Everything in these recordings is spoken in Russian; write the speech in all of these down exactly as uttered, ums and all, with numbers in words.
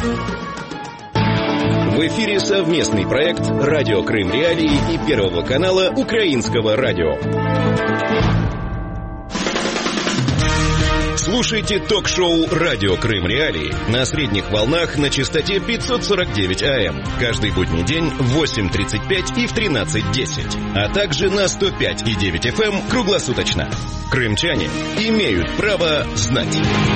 В эфире совместный проект «Радио Крым Реалии» и Первого канала Украинского радио. Слушайте ток-шоу «Радио Крым Реалии» на средних волнах на частоте пятьсот сорок девять АМ каждый будний день в восемь тридцать пять и в тринадцать десять, а также на сто пять и девять эф эм круглосуточно. Крымчане имеют право знать.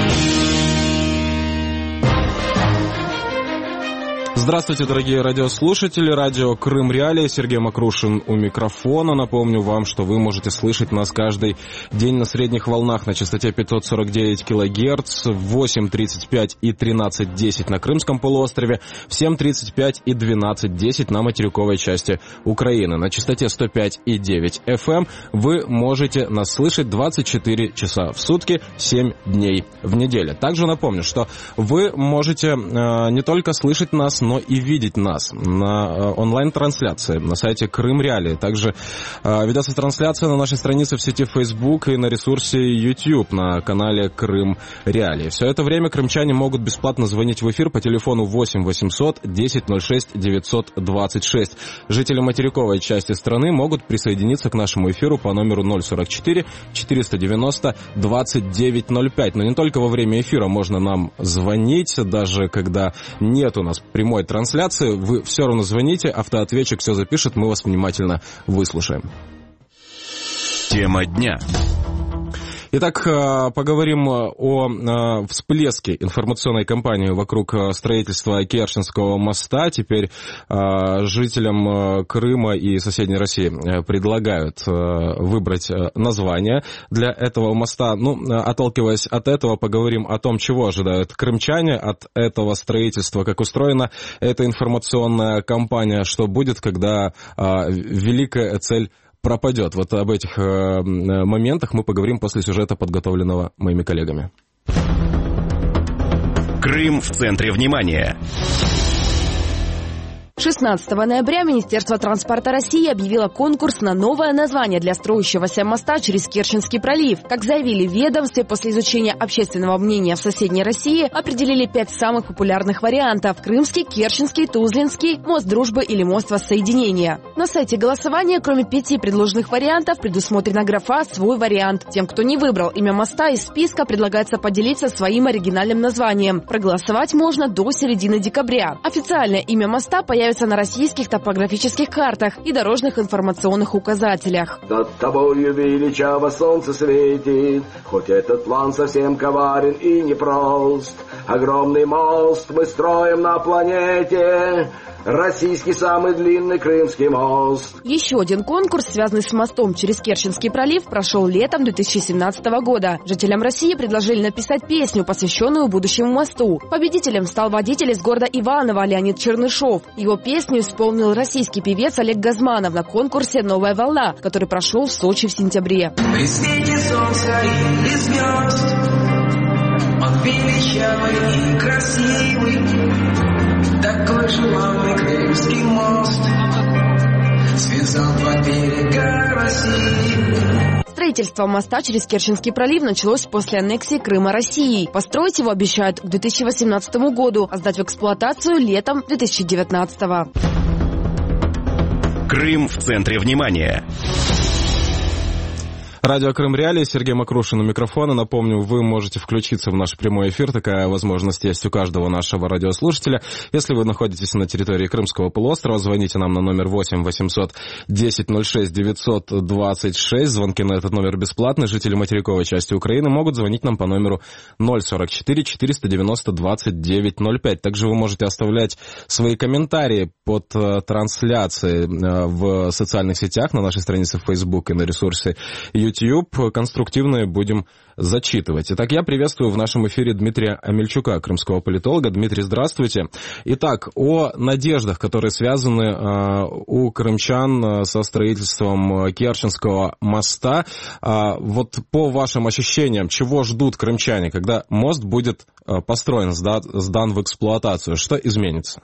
Здравствуйте, дорогие радиослушатели. Радио Крым Реалии. Сергей Макрушин у микрофона. Напомню вам, что вы можете слышать нас каждый день на средних волнах на частоте пятьсот сорок девять килогерц, в восемь тридцать пять и тринадцать десять на Крымском полуострове, в семь тридцать пять и двенадцать десять на материковой части Украины. На частоте сто пять и девять эф эм вы можете нас слышать двадцать четыре часа в сутки, семь дней в неделю. Также напомню, что вы можете э, не только слышать нас, но и видеть нас на онлайн-трансляции на сайте Крым Реалии. Также э, ведется трансляция на нашей странице в сети Facebook и на ресурсе YouTube на канале Крым Реалии. Все это время крымчане могут бесплатно звонить в эфир по телефону восемь восемьсот десять ноль шесть девятьсот двадцать шесть. Жители материковой части страны могут присоединиться к нашему эфиру по номеру ноль сорок четыре четыреста девяносто двадцать девять ноль пять. Но не только во время эфира можно нам звонить, даже когда нет у нас прямой трансляции, вы все равно звоните, автоответчик все запишет, мы вас внимательно выслушаем. Тема дня. Итак, поговорим о всплеске информационной кампании вокруг строительства Керченского моста. Теперь жителям Крыма и соседней России предлагают выбрать название для этого моста. Ну, отталкиваясь от этого, поговорим о том, чего ожидают крымчане от этого строительства, как устроена эта информационная кампания, что будет, когда великая цель пропадет. Вот об этих э, моментах мы поговорим после сюжета, подготовленного моими коллегами. Крым в центре внимания. шестнадцатого ноября Министерство транспорта России объявило конкурс на новое название для строящегося моста через Керченский пролив. Как заявили в ведомстве, после изучения общественного мнения в соседней России определили пять самых популярных вариантов: Крымский, Керченский, Тузлинский, мост дружбы или мост воссоединения. На сайте голосования, кроме пяти предложенных вариантов, предусмотрена графа «Свой вариант». Тем, кто не выбрал имя моста из списка, предлагается поделиться своим оригинальным названием. Проголосовать можно до середины декабря. Официальное имя моста появится появится на российских топографических картах и дорожных информационных указателях. Над тобою величаво солнце светит, хоть этот план совсем коварен и непрост. Огромный мост мы строим на планете, российский самый длинный Крымский мост. Еще один конкурс, связанный с мостом через Керченский пролив, прошел летом две тысячи семнадцатого года. Жителям России предложили написать песню, посвященную будущему мосту. Победителем стал водитель из города Иваново Леонид Чернышов. Его песню исполнил российский певец Олег Газманов на конкурсе «Новая волна», который прошел в Сочи в сентябре. При свете солнца и звезд, он величавый и красивый, такой желанный Крымский мост связал два берега России. Строительство моста через Керченский пролив началось после аннексии Крыма Россией. Построить его обещают к две тысячи восемнадцатому году, а сдать в эксплуатацию летом две тысячи девятнадцатого. Крым в центре внимания. Радио Крым Реалии, Сергей Макрушин у микрофона. Напомню, вы можете включиться в наш прямой эфир. Такая возможность есть у каждого нашего радиослушателя. Если вы находитесь на территории Крымского полуострова, звоните нам на номер восемь восемьсот десять ноль шесть девятьсот двадцать шесть. Звонки на этот номер бесплатны. Жители материковой части Украины могут звонить нам по номеру ноль сорок четыре четыреста девяносто двадцать девять ноль пять. Также вы можете оставлять свои комментарии под трансляцией в социальных сетях, на нашей странице в Facebook и на ресурсе YouTube. YouTube, конструктивные будем зачитывать. Итак, я приветствую в нашем эфире Дмитрия Амельчука, крымского политолога. Дмитрий, здравствуйте. Итак, о надеждах, которые связаны э, у крымчан э, со строительством Керченского моста. Э, вот по вашим ощущениям, чего ждут крымчане, когда мост будет э, построен, сдан, сдан в эксплуатацию? Что изменится?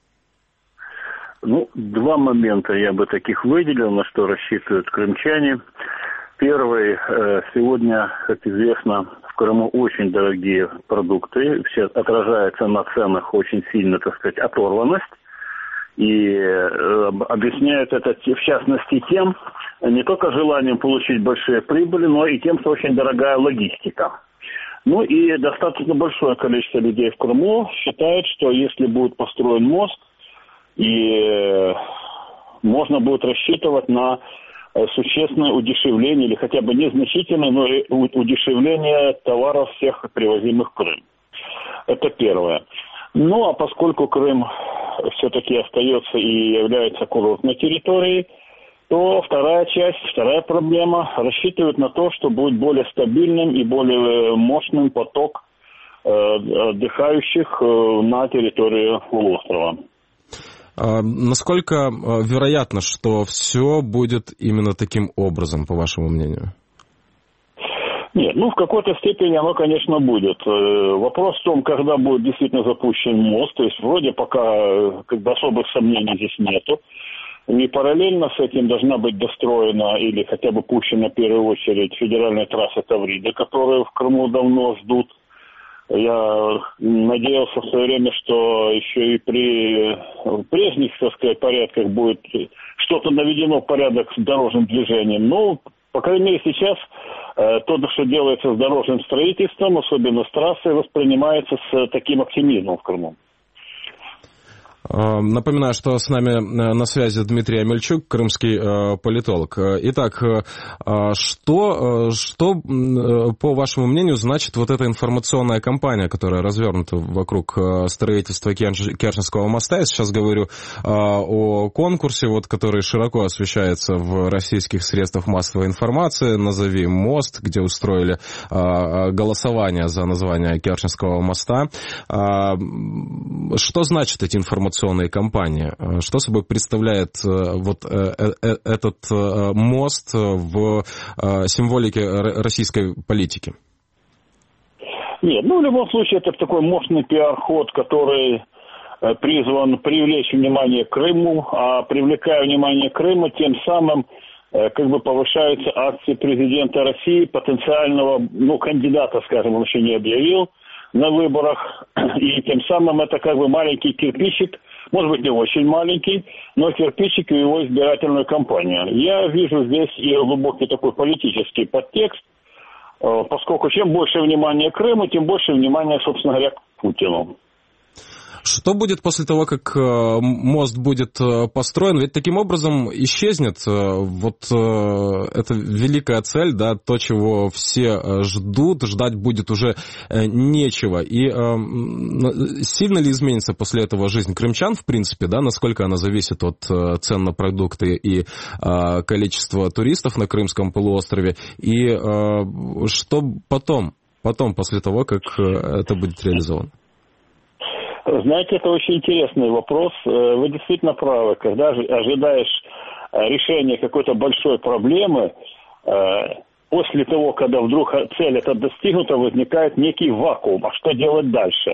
Ну, два момента я бы таких выделил, на что рассчитывают крымчане. Первый, сегодня, как известно, в Крыму очень дорогие продукты, все отражается на ценах очень сильно, так сказать, оторванность. И э, объясняют это, в частности, тем, не только желанием получить большие прибыли, но и тем, что очень дорогая логистика. Ну и достаточно большое количество людей в Крыму считает, что если будет построен мост, и э, можно будет рассчитывать на э, существенное удешевление, или хотя бы незначительное, но и удешевление товаров всех привозимых в Крым. Это первое. Ну а поскольку Крым все-таки остается и является курортной территорией, то вторая часть, вторая проблема рассчитывает на то, что будет более стабильным и более мощным поток э, отдыхающих э, на территорию полуострова. А насколько вероятно, что все будет именно таким образом, по вашему мнению? Нет, ну в какой-то степени оно, конечно, будет. Вопрос в том, когда будет действительно запущен мост, то есть вроде пока как бы особых сомнений здесь нету. И параллельно с этим должна быть достроена или хотя бы пущена в первую очередь федеральная трасса Таврида, которую в Крыму давно ждут. Я надеялся в свое время, что еще и при прежних, так сказать, порядках будет что-то наведено в порядок с дорожным движением. Но, по крайней мере, сейчас э, то, что делается с дорожным строительством, особенно с трассой, воспринимается с таким оптимизмом в Крыму. Напоминаю, что с нами на связи Дмитрий Амельчук, крымский э, политолог. Итак, э, что, что, по вашему мнению, значит вот эта информационная кампания, которая развернута вокруг строительства Керченского моста? Я сейчас говорю э, о конкурсе, вот, который широко освещается в российских средствах массовой информации. «Назови мост», где устроили э, голосование за название Керченского моста. Э, что значит эти информационные кампания? Что собой представляет вот этот мост в символике российской политики? Нет, ну в любом случае это такой мощный пиар-ход, который призван привлечь внимание к Крыму, а привлекая внимание Крыма, тем самым как бы повышаются акции президента России, потенциального, ну, кандидата, скажем, он еще не объявил на выборах, и тем самым это как бы маленький кирпичик, может быть, не очень маленький, но кирпичик в его избирательную кампанию. Я вижу здесь и глубокий такой политический подтекст, поскольку чем больше внимания Крыму, тем больше внимания, собственно говоря, к Путину. Что будет после того, как мост будет построен? Ведь таким образом исчезнет вот эта великая цель, да, то, чего все ждут, ждать будет уже нечего. И сильно ли изменится после этого жизнь крымчан, в принципе, да, насколько она зависит от цен на продукты и количества туристов на Крымском полуострове? И что потом, потом, после того, как это будет реализовано? Знаете, это очень интересный вопрос. Вы действительно правы. Когда ожидаешь решения какой-то большой проблемы, после того, когда вдруг цель эта достигнута, возникает некий вакуум. А что делать дальше?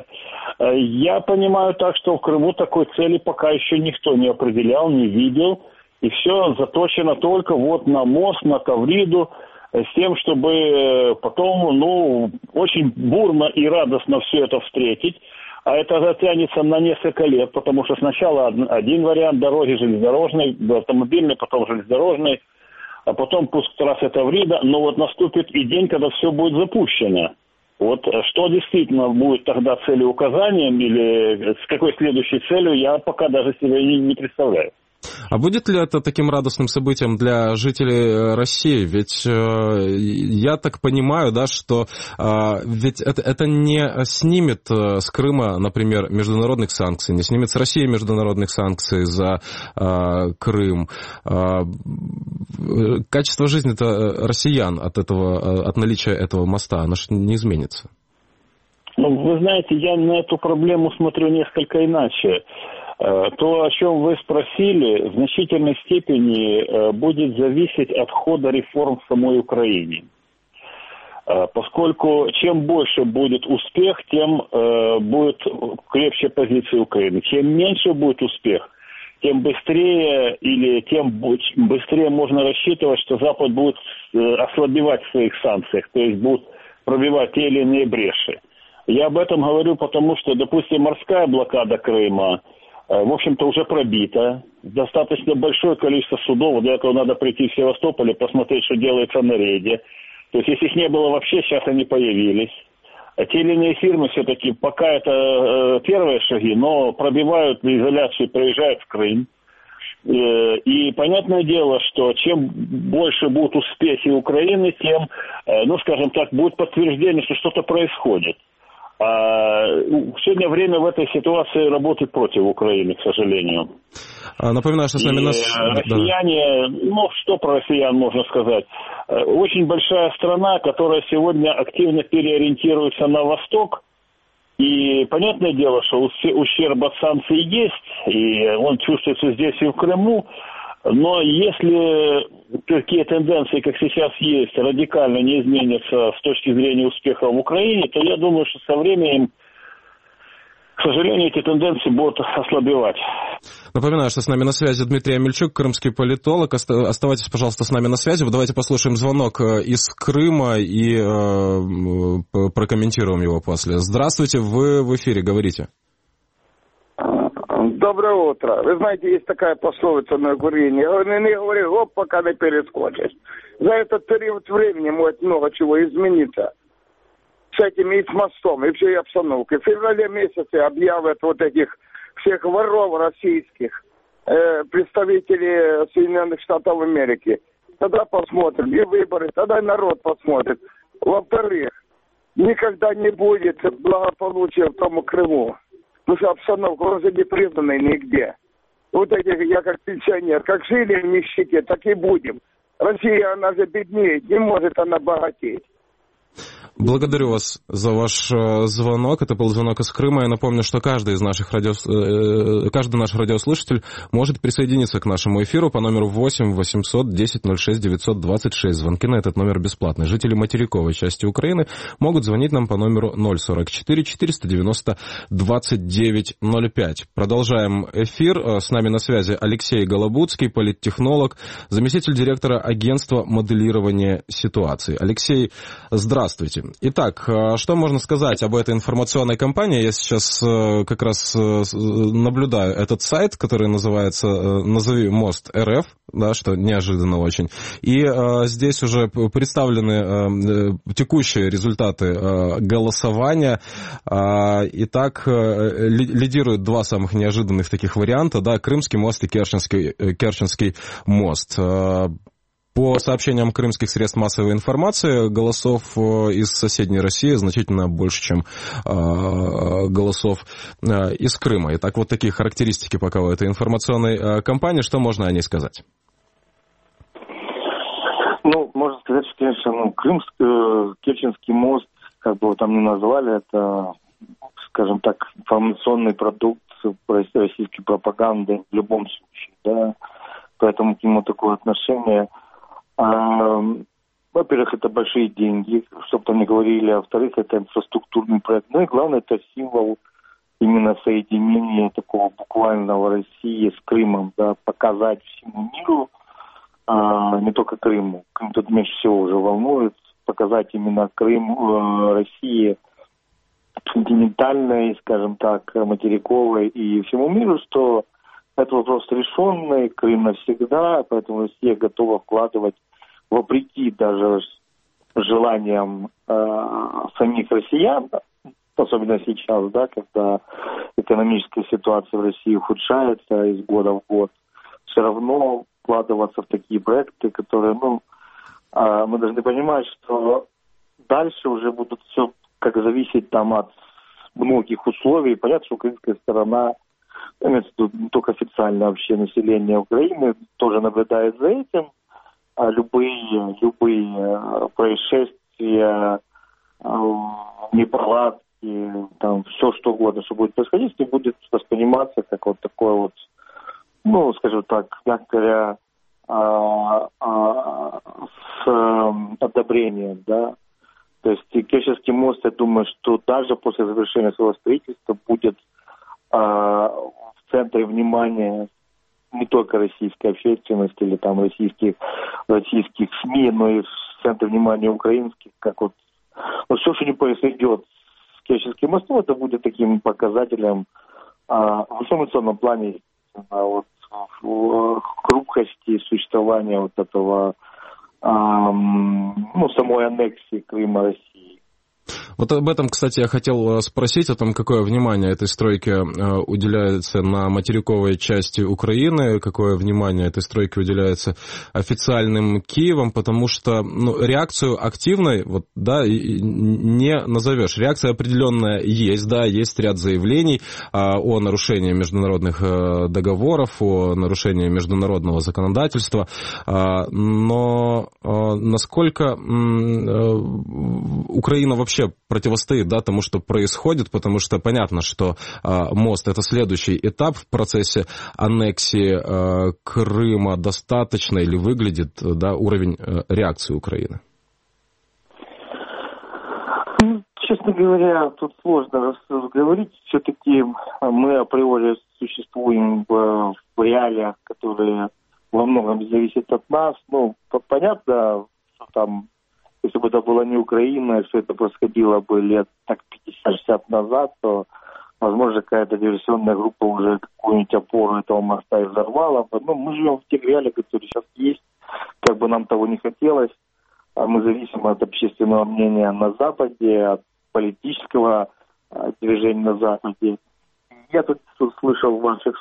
Я понимаю так, что в Крыму такой цели пока еще никто не определял, не видел. И все заточено только вот на мост, на Тавриду, с тем, чтобы потом, ну, очень бурно и радостно все это встретить. А это затянется на несколько лет, потому что сначала один вариант дороги железнодорожный, автомобильный, потом железнодорожный, а потом пуск трассы Таврида. Но вот наступит и день, когда все будет запущено. Вот что действительно будет тогда целеуказанием или с какой следующей целью, я пока даже себе не, не представляю. А будет ли это таким радостным событием для жителей России? Ведь э, я так понимаю, да, что э, ведь это, это не снимет э, с Крыма, например, международных санкций, не снимет с России международных санкций за э, Крым. Э, качество жизни-то россиян от этого, от наличия этого моста, оно же не изменится. Ну, вы знаете, я на эту проблему смотрю несколько иначе. То, о чем вы спросили, в значительной степени будет зависеть от хода реформ в самой Украине. Поскольку чем больше будет успех, тем будет крепче позиция Украины. Чем меньше будет успех, тем быстрее или тем быстрее можно рассчитывать, что Запад будет ослабевать в своих санкциях. То есть будут пробивать те или иные бреши. Я об этом говорю, потому что, допустим, морская блокада Крыма, в общем-то, уже пробита. Достаточно большое количество судов. Для этого надо прийти в Севастополь и посмотреть, что делается на рейде. То есть, если их не было вообще, сейчас они появились. А те или иные фирмы все-таки, пока это э, первые шаги, но пробивают изоляцию, приезжают в Крым. Э, и понятное дело, что чем больше будут успехи Украины, тем, э, ну, скажем так, будет подтверждение, что что-то происходит. А сегодня время в этой ситуации работает против Украины, к сожалению. Напоминаю, что с нами... И нас... россияне, ну, что про россиян можно сказать? Очень большая страна, которая сегодня активно переориентируется на восток. И понятное дело, что ущерб от санкций есть, и он чувствуется здесь и в Крыму. Но если такие тенденции, как сейчас есть, радикально не изменятся с точки зрения успеха в Украине, то я думаю, что со временем, к сожалению, эти тенденции будут ослабевать. Напоминаю, что с нами на связи Дмитрий Амельчук, крымский политолог. Оставайтесь, пожалуйста, с нами на связи. Давайте послушаем звонок из Крыма и э, прокомментируем его после. Здравствуйте, вы в эфире, говорите. Доброе утро. Вы знаете, есть такая пословица на курении. Не говори гоп, пока не перескочишь. За этот период времени может много чего измениться. С этим и с мостом, и всей обстановкой. В феврале месяце объявят вот этих всех воров российских, э, представителей Соединенных Штатов Америки. Тогда посмотрим. И выборы, тогда народ посмотрит. Во-вторых, никогда не будет благополучия в том Крыму. Потому что обстановка уже не признана нигде. Вот эти, я как пенсионер, как жили в нищете, так и будем. Россия, она же беднеет, не может она богатеть. Благодарю вас за ваш звонок. Это был звонок из Крыма. Я напомню, что каждый из наших радио... каждый наш радиослушатель может присоединиться к нашему эфиру по номеру восемь восемьсот десять ноль шесть девятьсот двадцать шесть. Звонки на этот номер бесплатные. Жители материковой части Украины могут звонить нам по номеру ноль сорок четыре четыреста девяносто двадцать девять ноль пять. Продолжаем эфир. С нами на связи Алексей Голобудский, политтехнолог, заместитель директора агентства моделирования ситуации. Алексей, здравствуйте. Итак, что можно сказать об этой информационной кампании? Я сейчас как раз наблюдаю этот сайт, который называется «Назови мост РФ», да, что неожиданно очень. И здесь уже представлены текущие результаты голосования. Итак, лидируют два самых неожиданных таких варианта, да, Крымский мост и Керченский, Керченский мост. По сообщениям крымских средств массовой информации, голосов из соседней России значительно больше, чем э, голосов э, из Крыма. Итак, вот такие характеристики пока у этой информационной э, кампании. Что можно о ней сказать? Ну, можно сказать, что, конечно, ну, Крымский, э, Керченский мост, как бы его там ни назвали, это, скажем так, информационный продукт российской пропаганды в любом случае, да. Поэтому к нему такое отношение... А, во-первых, это большие деньги, чтобы там не говорили, а во-вторых, это инфраструктурный проект. Ну и главное, это символ именно соединения такого буквального России с Крымом, да, показать всему миру, а, не только Крыму. Крым тут меньше всего уже волнует, показать именно Крым, э, России континентальной, скажем так, материковой и всему миру, что это вопрос решенный, Крым навсегда, поэтому Россия готова вкладывать, вопреки даже желаниям э, самих россиян, особенно сейчас, да, когда экономическая ситуация в России ухудшается из года в год, все равно вкладываться в такие проекты, которые, ну, э, мы должны понимать, что дальше уже будут все как зависеть там от многих условий. Понятно, что украинская сторона, имеется в виду не только официально вообще население Украины, тоже наблюдает за этим. А любые, любые происшествия, неполадки, там все что угодно, что будет происходить, не будет восприниматься как вот такое вот, ну, скажем так, мягко говоря, а, а, с одобрением, да. То есть Керченский мост, я думаю, что даже после завершения своего строительства будет а, в центре внимания не только российской общественности или там российских, российских СМИ, но и в центре внимания украинских, как вот Но все, что не произойдет с Керченским мостом, это будет таким показателем а, в информационном плане а, вот, в хрупкости существования вот этого, а, ну, самой аннексии Крыма России. Вот об этом, кстати, я хотел спросить, о том, какое внимание этой стройке уделяется на материковой части Украины, какое внимание этой стройке уделяется официальным Киевом, потому что ну, реакцию активной, вот, да, не назовешь. Реакция определенная есть, да, есть ряд заявлений о нарушении международных договоров, о нарушении международного законодательства, но насколько Украина вообще противостоит, да, тому, что происходит, потому что понятно, что э, мост — это следующий этап в процессе аннексии э, Крыма. Достаточно или выглядит, да, уровень э, реакции Украины? Ну, честно говоря, тут сложно говорить. Все-таки мы априори существуем в, в реалиях, которые во многом зависят от нас. Ну, понятно, что там, если бы это была не Украина, если это происходило бы лет так пятьдесят-шестьдесят назад, то, возможно, какая-то диверсионная группа уже какую-нибудь опору этого моста и взорвала бы. Но мы живем в тех реалиях, которые сейчас есть, как бы нам того не хотелось. Мы зависим от общественного мнения на Западе, от политического движения на Западе. Я тут слышал ваших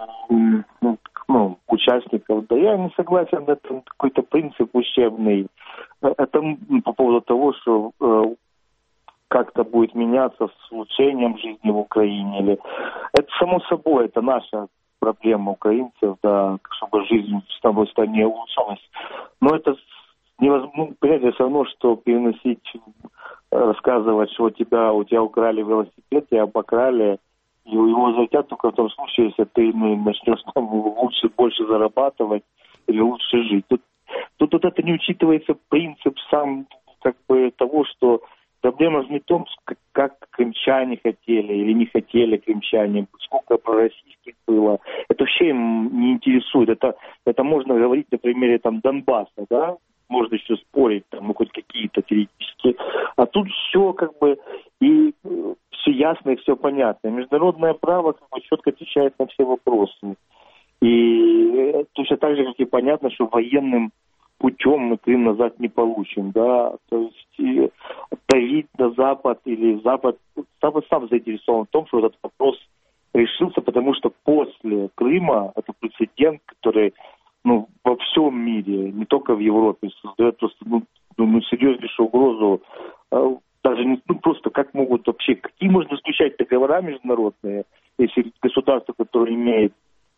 ну, участников, да я не согласен, это какой-то принцип ущербный. Это по поводу того, что э, как-то будет меняться с улучшением жизни в Украине. Или... Это само собой, это наша проблема украинцев, да, чтобы жизнь в самой стране улучшалась. Но это невозможно, понимаете, все равно, что переносить, рассказывать, что у тебя, у тебя украли велосипед, тебя обокрали, и его возвратят только в том случае, если ты ну, начнешь там лучше, больше зарабатывать или лучше жить. Тут, тут вот это не учитывается принцип сам как бы того, что проблема же не в том, как, как крымчане хотели или не хотели крымчане, сколько пророссийских было. Это вообще им не интересует. Это, это можно говорить на примере там Донбасса, да? Можно еще спорить, там, ну, хоть какие-то теоретические. А тут все как бы и все ясно и все понятно. Международное право как бы четко отвечает на все вопросы. И точно так же, как и понятно, что военным путем мы Крым назад не получим, да. То есть давить на Запад или Запад, Запад сам заинтересован в том, что этот вопрос решился, потому что после Крыма это прецедент, который ну, во всем мире, не только в Европе, создает просто ну, ну, серьезнейшую угрозу. Даже не ну, просто как могут вообще, какие можно заключать договора международные, если государство, которое имеет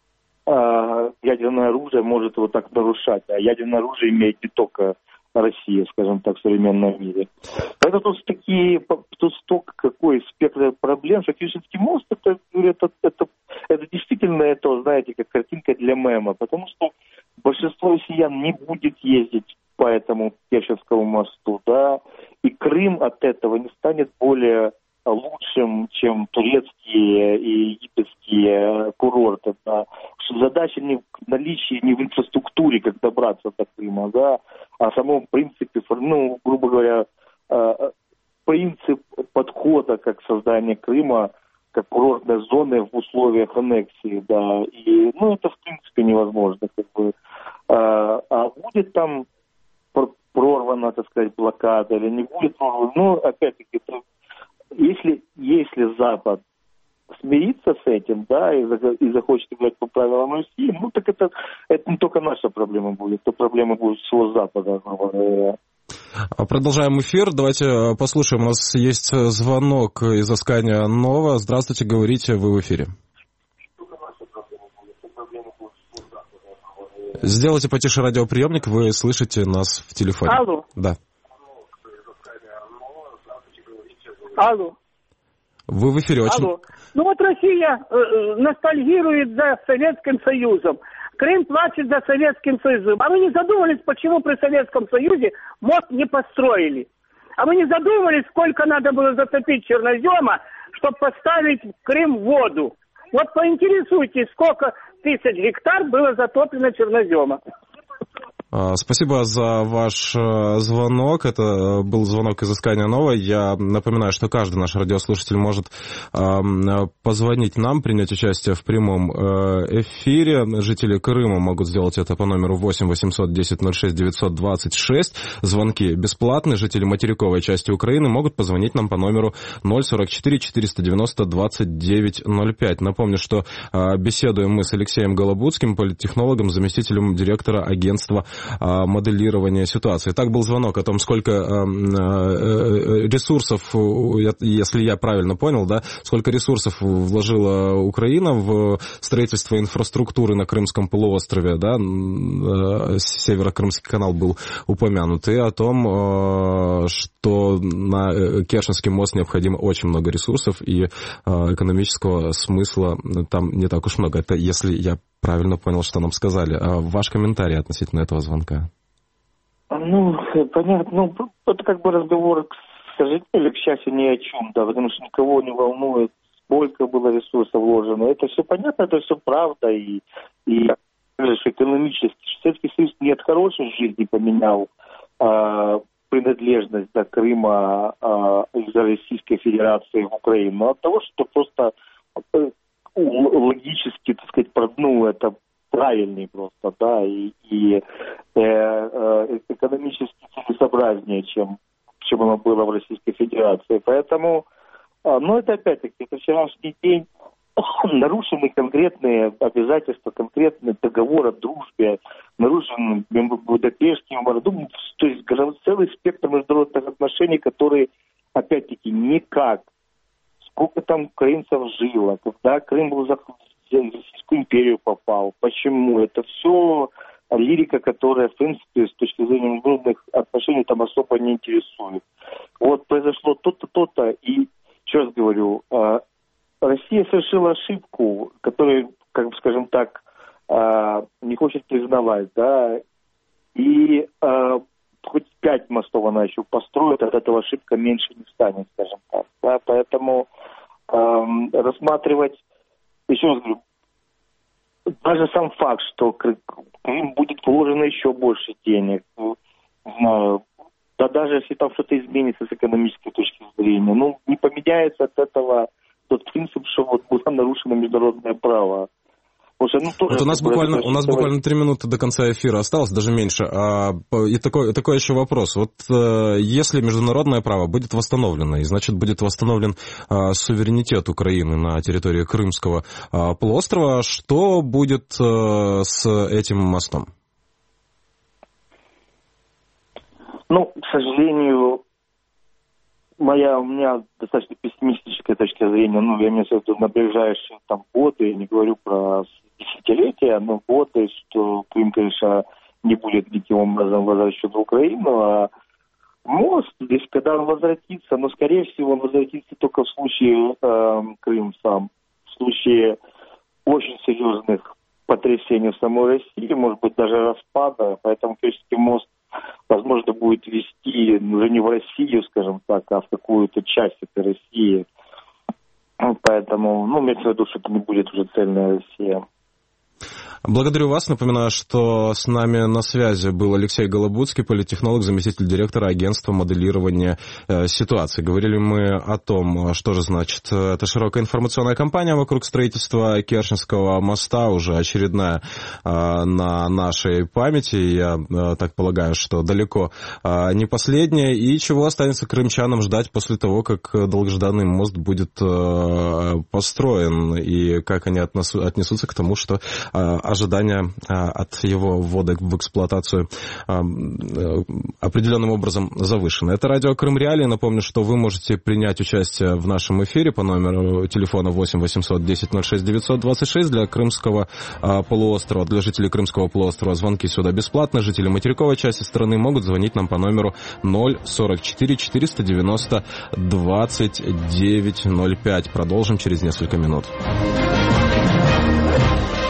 э, ядерное оружие, может его так нарушать. А ядерное оружие имеет не только Россия, скажем так, в современном мире. Это тут такие, тут столько какой спектр проблем, что Керченский мост, это, это, это, это действительно, это, знаете, как картинка для мема, потому что большинство россиян не будет ездить по этому Керченскому мосту, да, и Крым от этого не станет более лучшим, чем турецкие и египетские курорты, да. Задача не в наличии, не в инфраструктуре, как добраться до Крыма, да, а в самом принципе, ну, грубо говоря, принцип подхода как создания Крыма, как курортной зоны в условиях аннексии, да, и, ну, это в принципе невозможно, как бы, а, а будет там прорвана, так сказать, блокада или не будет прорвана, ну, опять-таки, это, если, если Запад смириться с этим, да, и, и захочет играть по правилам России, ну, так это, это не только наша проблема будет, это проблема будет всего Запада. Продолжаем эфир. Давайте послушаем. У нас есть звонок из Аскания Нова. Здравствуйте, говорите, вы в эфире. Сделайте потише радиоприемник, вы слышите нас в телефоне. Алло. Да. Алло. Вы в эфире очень... Алло. Ну вот Россия э, ностальгирует за Советским Союзом. Крым плачет за Советским Союзом. А вы не задумывались, почему при Советском Союзе мост не построили? А вы не задумывались, сколько надо было затопить чернозема, чтобы поставить Крым в воду? Вот поинтересуйтесь, сколько тысяч гектар было затоплено чернозема. Спасибо за ваш звонок. Это был звонок из Искания Нова. Я напоминаю, что каждый наш радиослушатель может позвонить нам, принять участие в прямом эфире. Жители Крыма могут сделать это по номеру восемь восемьсот десять ноль шесть девятьсот двадцать шесть. Звонки бесплатные. Жители материковой части Украины могут позвонить нам по номеру ноль сорок четыре четыреста девяносто двадцать девять ноль пять. Напомню, что беседуем мы с Алексеем Голобудским, политтехнологом, заместителем директора агентства моделирования ситуации. Так, был звонок о том, сколько ресурсов, если я правильно понял, да, сколько ресурсов вложила Украина в строительство инфраструктуры на Крымском полуострове, да, Северо-Крымский канал был упомянут, и о том, что на Керченский мост необходимо очень много ресурсов, и экономического смысла там не так уж много. Это если я правильно понял, что нам сказали. А ваш комментарий относительно этого звонка? Ну, понятно. Ну, это как бы разговор, к сожалению, или к счастью, ни о чем, да, потому что никого не волнует, сколько было ресурсов вложено. Это все понятно, это все правда, и, и экономически. Советский Союз не от хорошей жизни поменял а, принадлежность до Крыма а, из Российской Федерации в Украину, а от того, что просто логически, так сказать, ну, это правильнее просто, да, и, и э, э, экономически целесообразнее, чем, чем оно было в Российской Федерации. Поэтому, э, ну, это опять-таки, это вчерашний день, нарушены конкретные обязательства, конкретный договор о дружбе, нарушен Будапештский меморандум, то есть целый спектр международных отношений, которые, опять-таки, никак, сколько там украинцев жило, когда Крым был захвачен, в Российскую империю попал, почему, это все лирика, которая, в принципе, с точки зрения международных отношений там особо не интересует. Вот произошло то-то, то-то, и, еще раз говорю, Россия совершила ошибку, которую, как бы, скажем так, не хочет признавать, да, и хоть пять мостов она еще построит, от этого ошибка меньше не станет, скажем так, да, поэтому рассматривать, еще раз говорю, даже сам факт, что Крым будет вложено еще больше денег, не знаю, да даже если там что-то изменится с экономической точки зрения, ну, не поменяется от этого тот принцип, что вот было нарушено международное право. Уже, ну, тоже, вот у нас буквально, у нас буквально три минуты до конца эфира осталось, даже меньше. А, и такой, такой еще вопрос. Вот э, если международное право будет восстановлено, и значит будет восстановлен э, суверенитет Украины на территории Крымского э, полуострова, что будет э, с этим мостом? Ну, к сожалению, моя, у меня достаточно пессимистическая точка зрения. Ну, я имею в виду на ближайшие там годы, я не говорю про десятилетия, но годы, что Крым, конечно, не будет никаким образом возвращен в Украину, а мост, здесь, когда он возвратится, но, скорее всего, он возвратится только в случае э, Крым сам, в случае очень серьезных потрясений в самой России, может быть, даже распада, поэтому Керченский мост, возможно, будет вести уже не в Россию, скажем так, а в какую-то часть этой России. Поэтому, ну, имеется в виду, что это не будет уже цельная Россия. Благодарю вас. Напоминаю, что с нами на связи был Алексей Голобудский, политтехнолог, заместитель директора агентства моделирования э, ситуации. Говорили мы о том, что же значит эта широкая информационная кампания вокруг строительства Керченского моста, уже очередная э, на нашей памяти. Я э, так полагаю, что далеко э, не последняя. И чего останется крымчанам ждать после того, как долгожданный мост будет э, построен, и как они отнесу, отнесутся к тому, что э, ожидания от его ввода в эксплуатацию определенным образом завышены. Это радио Крым Реалии. Напомню, что вы можете принять участие в нашем эфире по номеру телефона восемь восемьсот десять ноль шесть девятьсот двадцать шесть для Крымского полуострова. Для жителей Крымского полуострова звонки сюда бесплатно. Жители материковой части страны могут звонить нам по номеру ноль сорок четыре четыреста девяносто двадцать девять ноль пять. Продолжим через несколько минут.